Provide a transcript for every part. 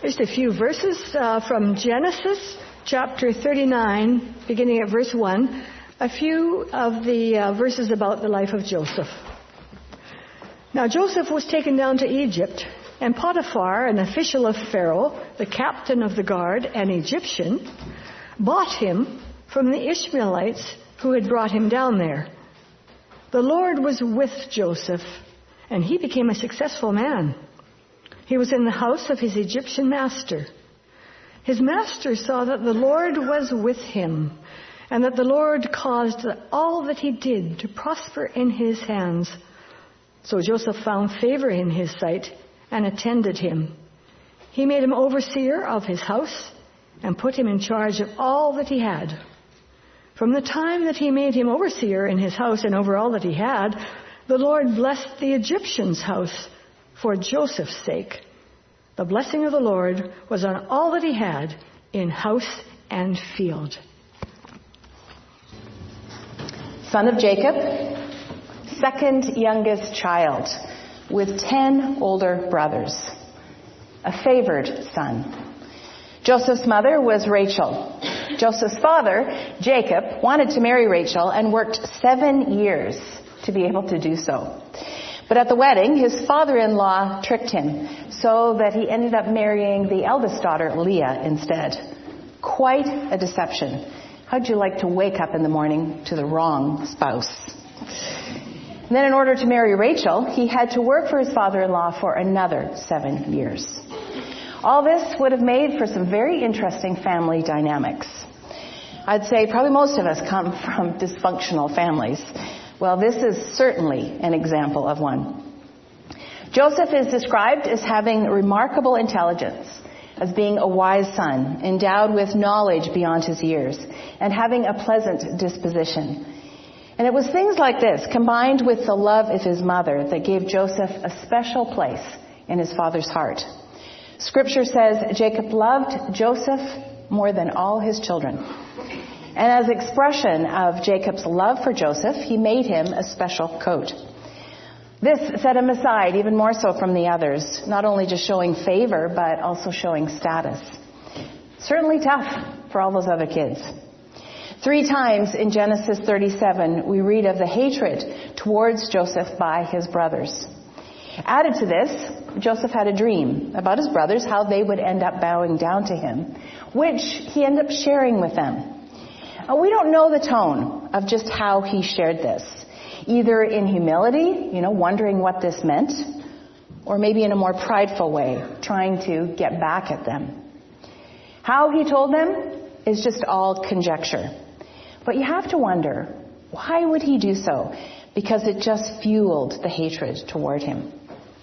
Just a few verses from Genesis chapter 39, beginning at verse 1. A few of the verses about the life of Joseph. Now Joseph was taken down to Egypt, and Potiphar, an official of Pharaoh, the captain of the guard, an Egyptian, bought him from the Ishmaelites who had brought him down there. The Lord was with Joseph, and he became a successful man. He was in the house of his Egyptian master. His master saw that the Lord was with him, and that the Lord caused all that he did to prosper in his hands. So Joseph found favor in his sight and attended him. He made him overseer of his house and put him in charge of all that he had. From the time that he made him overseer in his house and over all that he had, the Lord blessed the Egyptian's house for Joseph's sake. The blessing of the Lord was on all that he had in house and field. Son of Jacob, second youngest child, with 10 older brothers, a favored son. Joseph's mother was Rachel. Joseph's father, Jacob, wanted to marry Rachel and worked 7 years to be able to do so. But at the wedding, his father-in-law tricked him so that he ended up marrying the eldest daughter, Leah, instead. Quite a deception. How'd you like to wake up in the morning to the wrong spouse? And then in order to marry Rachel, he had to work for his father-in-law for another 7 years. All this would have made for some very interesting family dynamics. I'd say probably most of us come from dysfunctional families. Well, this is certainly an example of one. Joseph is described as having remarkable intelligence, as being a wise son, endowed with knowledge beyond his years, and having a pleasant disposition. And it was things like this, combined with the love of his mother, that gave Joseph a special place in his father's heart. Scripture says Jacob loved Joseph more than all his children. And as expression of Jacob's love for Joseph, he made him a special coat. This set him aside even more so from the others, not only just showing favor, but also showing status. Certainly tough for all those other kids. 3 times in Genesis 37, we read of the hatred towards Joseph by his brothers. Added to this, Joseph had a dream about his brothers, how they would end up bowing down to him, which he ended up sharing with them. We don't know the tone of just how he shared this, either in humility, wondering what this meant, or maybe in a more prideful way, trying to get back at them. How he told them is just all conjecture. But you have to wonder, why would he do so? Because it just fueled the hatred toward him.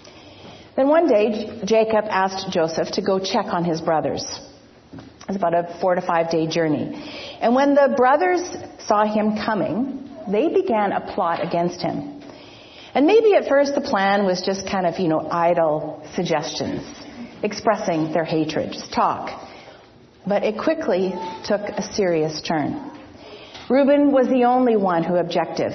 Then one day, Jacob asked Joseph to go check on his brothers. It was about a 4 to 5 day journey. And when the brothers saw him coming, they began a plot against him. And maybe at first the plan was just kind of, idle suggestions, expressing their hatred, just talk. But it quickly took a serious turn. Reuben was the only one who objected,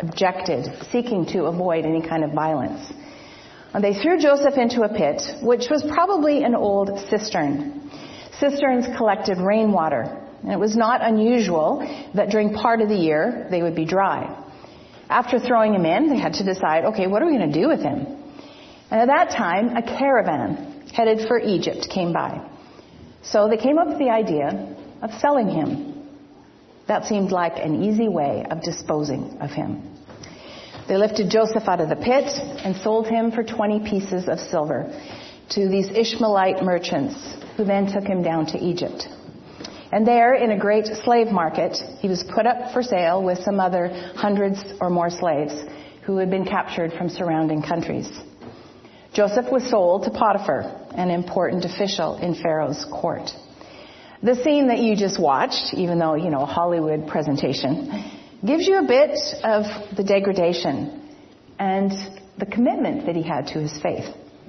seeking to avoid any kind of violence. And they threw Joseph into a pit, which was probably an old cistern. Cisterns collected rainwater, and it was not unusual that during part of the year they would be dry. After throwing him in, they had to decide, okay, what are we going to do with him? And at that time, a caravan headed for Egypt came by. So they came up with the idea of selling him. That seemed like an easy way of disposing of him. They lifted Joseph out of the pit and sold him for 20 pieces of silver to these Ishmaelite merchants, who then took him down to Egypt. And there, in a great slave market, he was put up for sale with some other hundreds or more slaves who had been captured from surrounding countries. Joseph was sold to Potiphar, an important official in Pharaoh's court. The scene that you just watched, even though, a Hollywood presentation, gives you a bit of the degradation and the commitment that he had to his faith.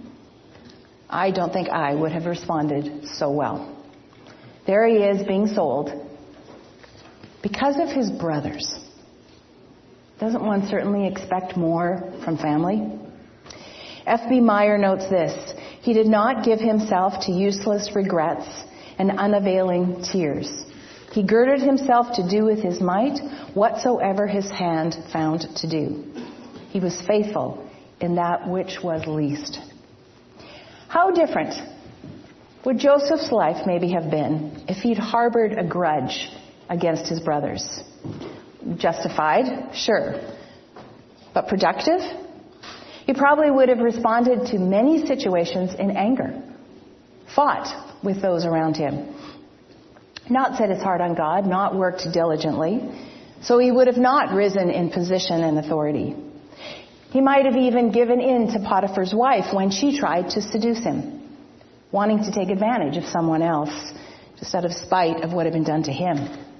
I don't think I would have responded so well. There he is being sold because of his brothers. Doesn't one certainly expect more from family? F.B. Meyer notes this: He did not give himself to useless regrets and unavailing tears. He girded himself to do with his might whatsoever his hand found to do. He was faithful in that which was least. How different would Joseph's life maybe have been if he'd harbored a grudge against his brothers? Justified, sure. But productive? He probably would have responded to many situations in anger, fought with those around him, not set his heart on God, not worked diligently, so he would have not risen in position and authority. He might have even given in to Potiphar's wife when she tried to seduce him, wanting to take advantage of someone else, just out of spite of what had been done to him.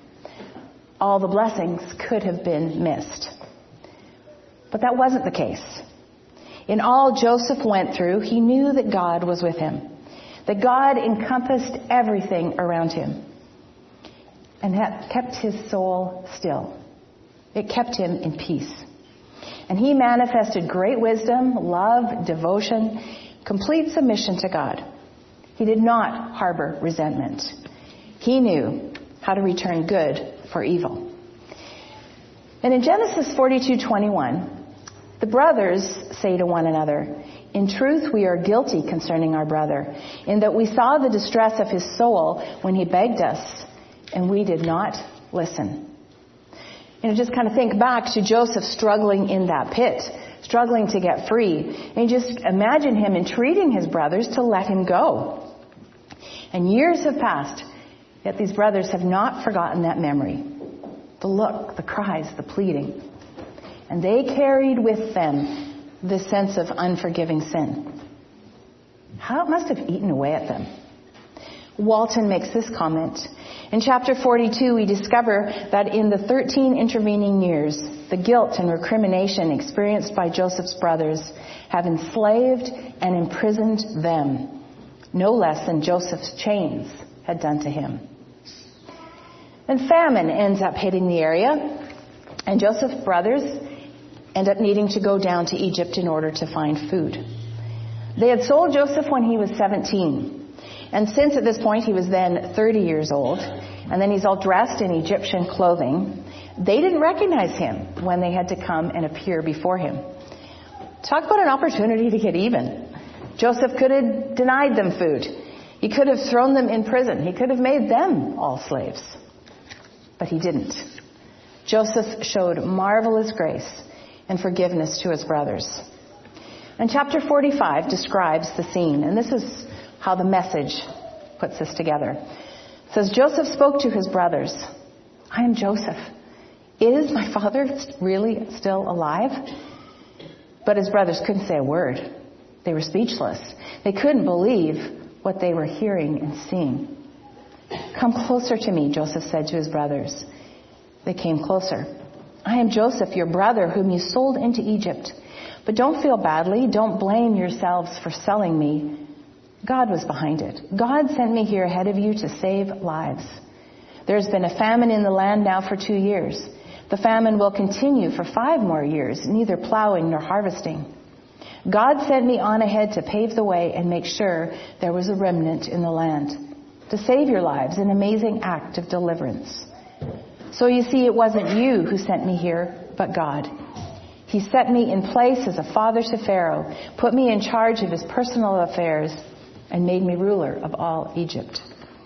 All the blessings could have been missed. But that wasn't the case. In all Joseph went through, he knew that God was with him, that God encompassed everything around him, and that kept his soul still. It kept him in peace. And he manifested great wisdom, love, devotion, complete submission to God. He did not harbor resentment. He knew how to return good for evil. And in Genesis 42:21, the brothers say to one another, "In truth, we are guilty concerning our brother, in that we saw the distress of his soul when he begged us, and we did not listen." Just kind of think back to Joseph struggling in that pit, struggling to get free. And just imagine him entreating his brothers to let him go. And years have passed, yet these brothers have not forgotten that memory. The look, the cries, the pleading. And they carried with them this sense of unforgiving sin. How it must have eaten away at them. Walton makes this comment. In chapter 42, we discover that in the 13 intervening years, the guilt and recrimination experienced by Joseph's brothers have enslaved and imprisoned them, no less than Joseph's chains had done to him. And famine ends up hitting the area, and Joseph's brothers end up needing to go down to Egypt in order to find food. They had sold Joseph when he was 17. And since at this point he was then 30 years old, and then he's all dressed in Egyptian clothing, they didn't recognize him when they had to come and appear before him. Talk about an opportunity to get even. Joseph could have denied them food. He could have thrown them in prison. He could have made them all slaves. But he didn't. Joseph showed marvelous grace and forgiveness to his brothers. And chapter 45 describes the scene, and this is how the Message puts this together. It says, Joseph spoke to his brothers, "I am Joseph. Is my father really still alive?" But his brothers couldn't say a word. They were speechless. They couldn't believe what they were hearing and seeing. "Come closer to me," Joseph said to his brothers. They came closer. "I am Joseph, your brother, whom you sold into Egypt. But don't feel badly. Don't blame yourselves for selling me. God was behind it. God sent me here ahead of you to save lives. There's been a famine in the land now for 2 years. The famine will continue for 5 more years, neither plowing nor harvesting. God sent me on ahead to pave the way and make sure there was a remnant in the land, to save your lives, an amazing act of deliverance. So you see, it wasn't you who sent me here, but God. He set me in place as a father to Pharaoh, put me in charge of his personal affairs, and made me ruler of all Egypt."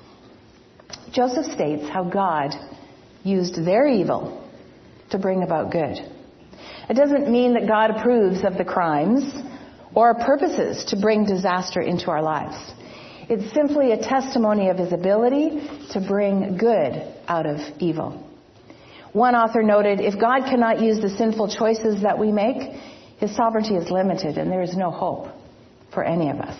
Joseph states how God used their evil to bring about good. It doesn't mean that God approves of the crimes or our purposes to bring disaster into our lives. It's simply a testimony of his ability to bring good out of evil. One author noted, if God cannot use the sinful choices that we make, his sovereignty is limited and there is no hope for any of us.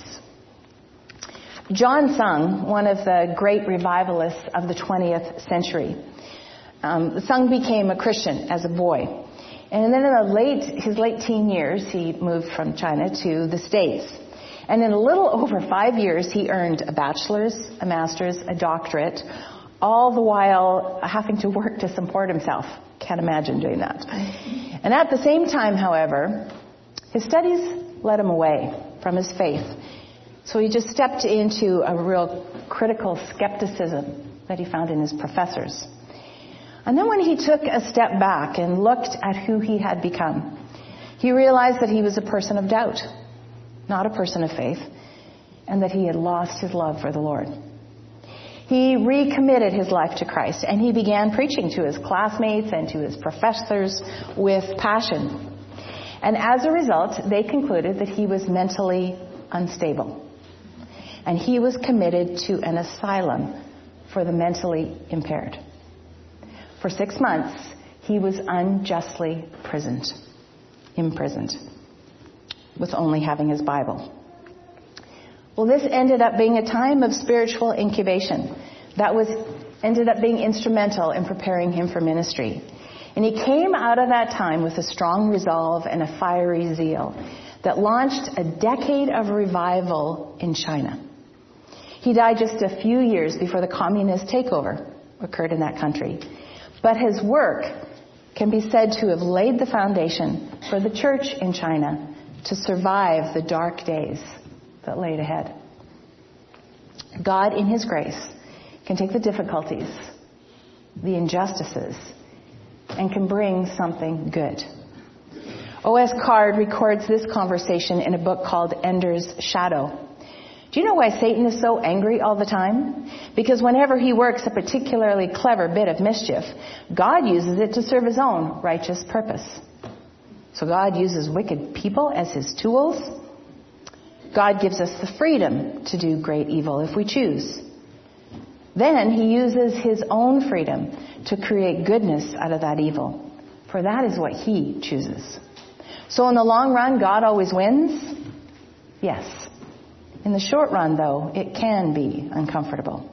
John Sung, one of the great revivalists of the 20th century, Sung became a Christian as a boy. And then in his late teen years, he moved from China to the States. And in a little over 5 years, he earned a bachelor's, a master's, a doctorate, all the while having to work to support himself. Can't imagine doing that. And at the same time, however, his studies led him away from his faith. So he just stepped into a real critical skepticism that he found in his professors. And then when he took a step back and looked at who he had become, he realized that he was a person of doubt, not a person of faith, and that he had lost his love for the Lord. He recommitted his life to Christ, and he began preaching to his classmates and to his professors with passion. And as a result, they concluded that he was mentally unstable. And he was committed to an asylum for the mentally impaired. For 6 months, he was unjustly imprisoned, with only having his Bible. Well, this ended up being a time of spiritual incubation that ended up being instrumental in preparing him for ministry. And he came out of that time with a strong resolve and a fiery zeal that launched a decade of revival in China. He died just a few years before the communist takeover occurred in that country. But his work can be said to have laid the foundation for the church in China to survive the dark days that laid ahead. God, in his grace, can take the difficulties, the injustices, and can bring something good. O.S. Card records this conversation in a book called Ender's Shadow. Do you know why Satan is so angry all the time? Because whenever he works a particularly clever bit of mischief, God uses it to serve his own righteous purpose. So God uses wicked people as his tools. God gives us the freedom to do great evil if we choose. Then he uses his own freedom to create goodness out of that evil. For that is what he chooses. So in the long run, God always wins? Yes. In the short run, though, it can be uncomfortable.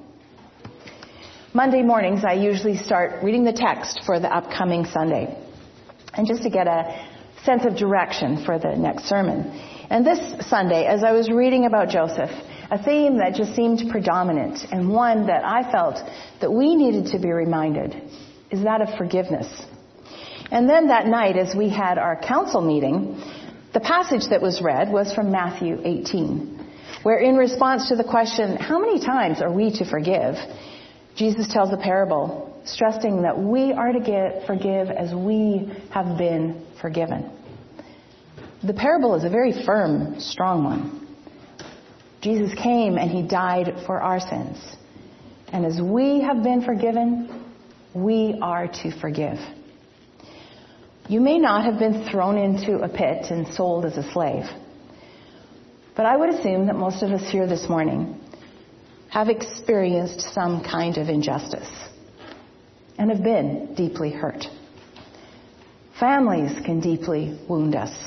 Monday mornings, I usually start reading the text for the upcoming Sunday, and just to get a sense of direction for the next sermon. And this Sunday, as I was reading about Joseph, a theme that just seemed predominant, and one that I felt that we needed to be reminded, is that of forgiveness. And then that night, as we had our council meeting, the passage that was read was from Matthew 18. Where in response to the question, how many times are we to forgive? Jesus tells a parable, stressing that we are to forgive as we have been forgiven. The parable is a very firm, strong one. Jesus came and he died for our sins. And as we have been forgiven, we are to forgive. You may not have been thrown into a pit and sold as a slave. But I would assume that most of us here this morning have experienced some kind of injustice and have been deeply hurt. Families can deeply wound us.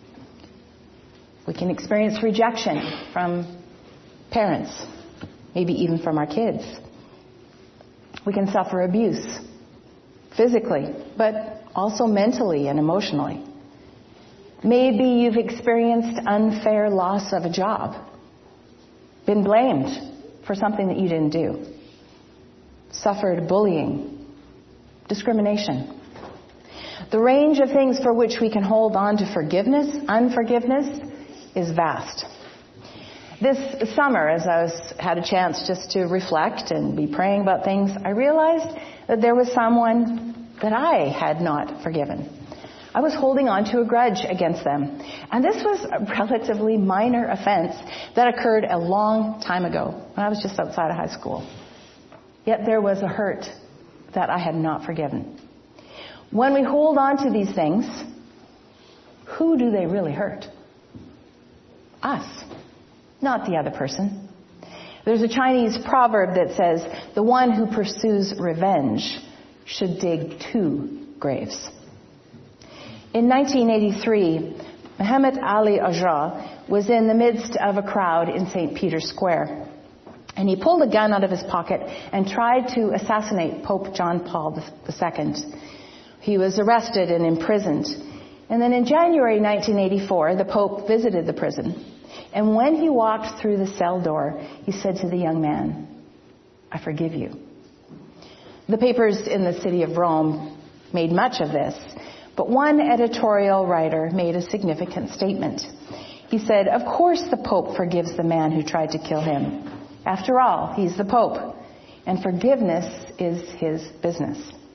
We can experience rejection from parents, maybe even from our kids. We can suffer abuse, physically, but also mentally and emotionally. Maybe you've experienced unfair loss of a job, been blamed for something that you didn't do, suffered bullying, discrimination. The range of things for which we can hold on to unforgiveness, is vast. This summer, as I had a chance just to reflect and be praying about things, I realized that there was someone that I had not forgiven. I was holding on to a grudge against them. And this was a relatively minor offense that occurred a long time ago when I was just outside of high school. Yet there was a hurt that I had not forgiven. When we hold on to these things, who do they really hurt? Us, not the other person. There's a Chinese proverb that says, the one who pursues revenge should dig 2 graves. In 1983, Muhammad Ali Ajah was in the midst of a crowd in St. Peter's Square. And he pulled a gun out of his pocket and tried to assassinate Pope John Paul II. He was arrested and imprisoned. And then in January 1984, the Pope visited the prison. And when he walked through the cell door, he said to the young man, "I forgive you." The papers in the city of Rome made much of this. But one editorial writer made a significant statement. He said, "Of course the Pope forgives the man who tried to kill him. After all, he's the Pope, and forgiveness is his business."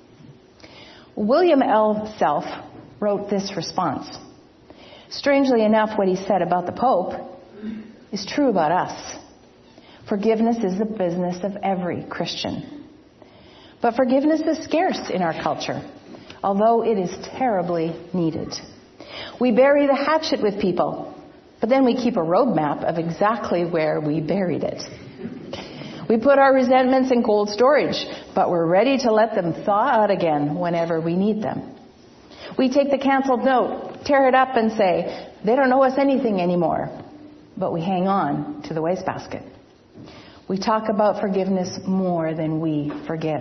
William L. Self wrote this response. Strangely enough, what he said about the Pope is true about us. Forgiveness is the business of every Christian. But forgiveness is scarce in our culture, although it is terribly needed. We bury the hatchet with people, but then we keep a roadmap of exactly where we buried it. We put our resentments in cold storage, but we're ready to let them thaw out again whenever we need them. We take the canceled note, tear it up and say, "They don't owe us anything anymore," but we hang on to the wastebasket. We talk about forgiveness more than we forgive.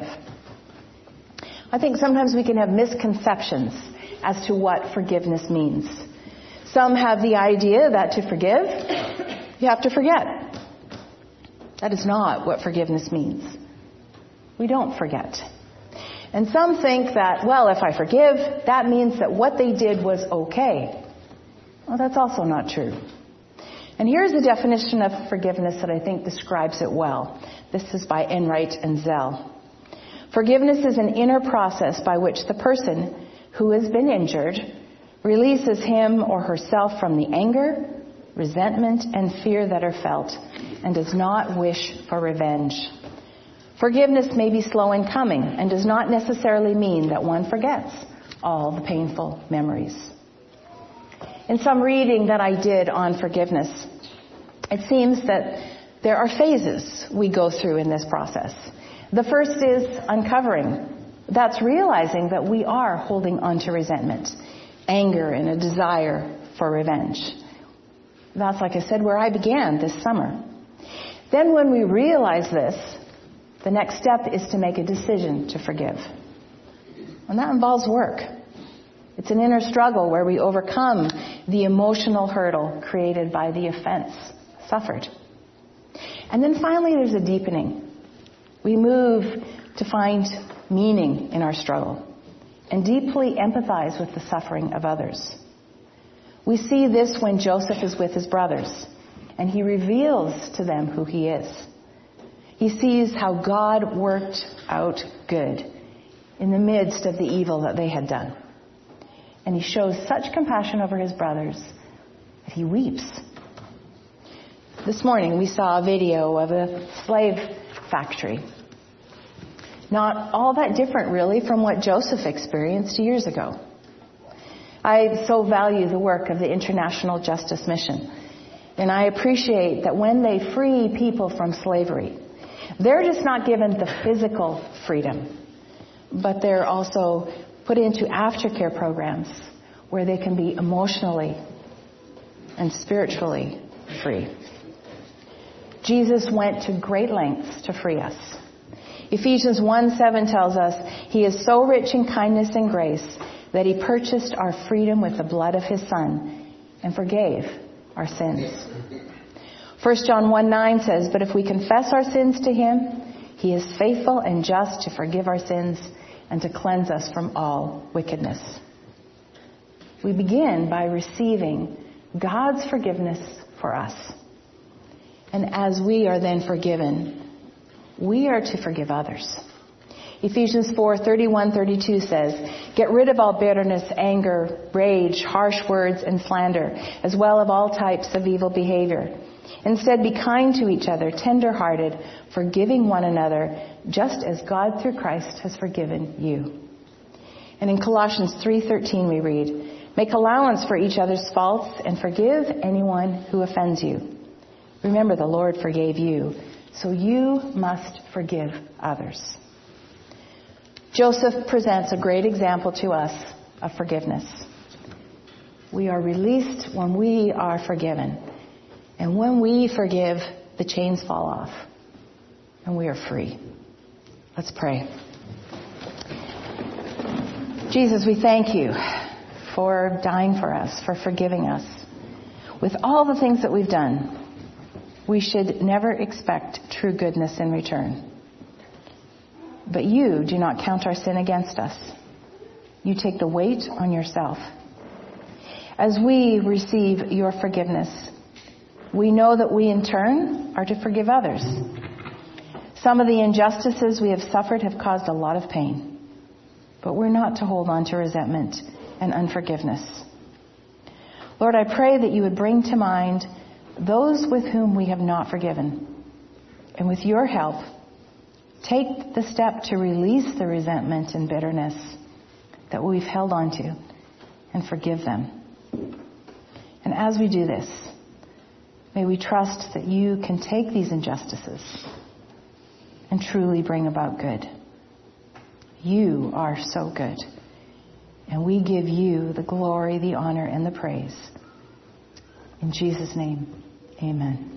I think sometimes we can have misconceptions as to what forgiveness means. Some have the idea that to forgive, you have to forget. That is not what forgiveness means. We don't forget. And some think that, well, if I forgive, that means that what they did was okay. Well, that's also not true. And here's the definition of forgiveness that I think describes it well. This is by Enright and Zell. Forgiveness is an inner process by which the person who has been injured releases him or herself from the anger, resentment, and fear that are felt, and does not wish for revenge. Forgiveness may be slow in coming and does not necessarily mean that one forgets all the painful memories. In some reading that I did on forgiveness, it seems that there are phases we go through in this process. The first is uncovering. That's realizing that we are holding on to resentment, anger, and a desire for revenge. That's, like I said, where I began this summer. Then when we realize this, the next step is to make a decision to forgive. And that involves work. It's an inner struggle where we overcome the emotional hurdle created by the offense suffered. And then finally there's a deepening. We move to find meaning in our struggle and deeply empathize with the suffering of others. We see this when Joseph is with his brothers and he reveals to them who he is. He sees how God worked out good in the midst of the evil that they had done. And he shows such compassion over his brothers that he weeps. This morning we saw a video of a slave factory. Not all that different really from what Joseph experienced years ago. I so value the work of the International Justice Mission. And I appreciate that when they free people from slavery, they're just not given the physical freedom, but they're also put into aftercare programs where they can be emotionally and spiritually free. Jesus went to great lengths to free us. Ephesians 1:7 tells us, "He is so rich in kindness and grace that he purchased our freedom with the blood of his Son and forgave our sins." 1 John 1:9 says, "But if we confess our sins to him, he is faithful and just to forgive our sins and to cleanse us from all wickedness." We begin by receiving God's forgiveness for us. And as we are then forgiven, we are to forgive others. Ephesians 4:31-32 says, "Get rid of all bitterness, anger, rage, harsh words, and slander, as well as all types of evil behavior. Instead, be kind to each other, tender-hearted, forgiving one another, just as God through Christ has forgiven you." And in Colossians 3:13 we read, "Make allowance for each other's faults and forgive anyone who offends you. Remember, the Lord forgave you, so you must forgive others." Joseph presents a great example to us of forgiveness. We are released when we are forgiven. And when we forgive, the chains fall off. And we are free. Let's pray. Jesus, we thank you for dying for us, for forgiving us. With all the things that we've done, we should never expect true goodness in return. But you do not count our sin against us. You take the weight on yourself. As we receive your forgiveness, we know that we in turn are to forgive others. Some of the injustices we have suffered have caused a lot of pain, but we're not to hold on to resentment and unforgiveness. Lord, I pray that you would bring to mind those with whom we have not forgiven. And with your help, take the step to release the resentment and bitterness that we've held on to and forgive them. And as we do this, may we trust that you can take these injustices and truly bring about good. You are so good. And we give you the glory, the honor, and the praise. In Jesus' name, amen.